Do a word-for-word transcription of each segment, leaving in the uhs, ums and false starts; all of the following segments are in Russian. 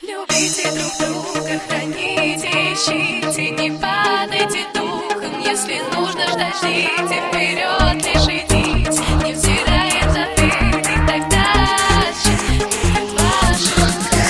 Любите друг друга, храните, ищите, не падайте духом. Если нужно ждать, ждите, вперед лишь идите, невзирая на беды, тогда счастье будет вашим.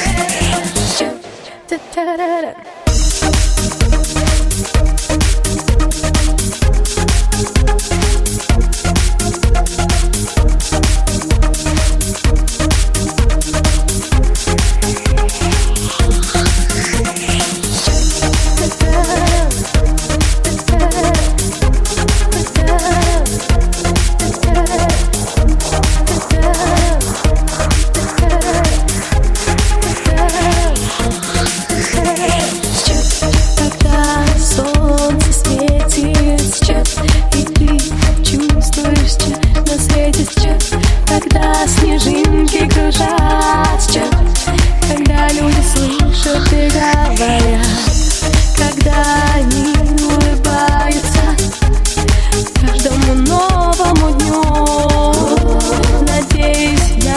Когда снежинки кружат, когда люди слышат и говорят, когда они улыбаются каждому новому дню, надеюсь, я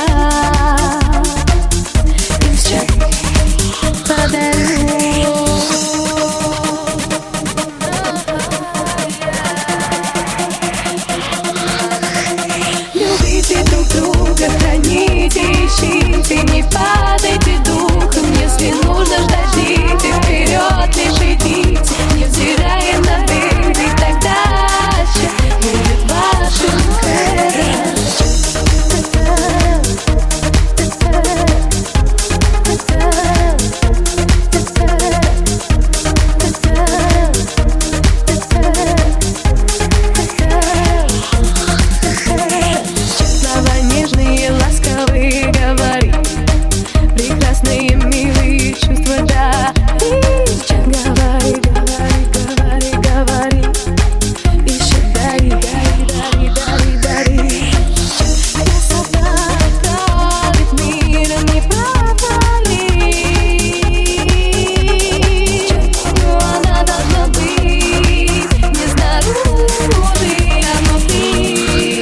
им сейчас подарю. Любите друг друга, храните, ищите, не падайте духом. Если нужно ждать, ждите, вперед лишь идите, невзирая на беды, тогда счастье будет вашим кредом. Нежные, ласковые говори, прекрасные, милые чувства дари. Говори, говори, говори, говори, еще дари, дари, дари, дари, дари. Красота правит миром, не провали, но она должна быть не снаружи, а внутри.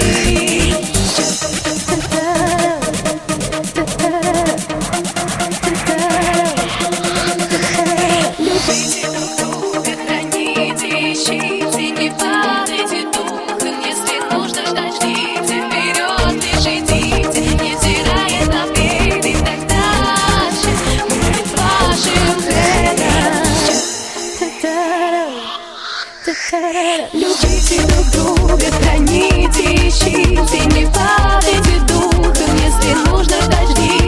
Любите друг друга, храните, ищите, не падайте духом. Если нужно ждать, ждите, вперед лишь идите, невзирая на беды, тогда счастье будет вашим кредом. Любите друг друга, храните, ищите, не падайте духом. Если нужно ждать, ждите.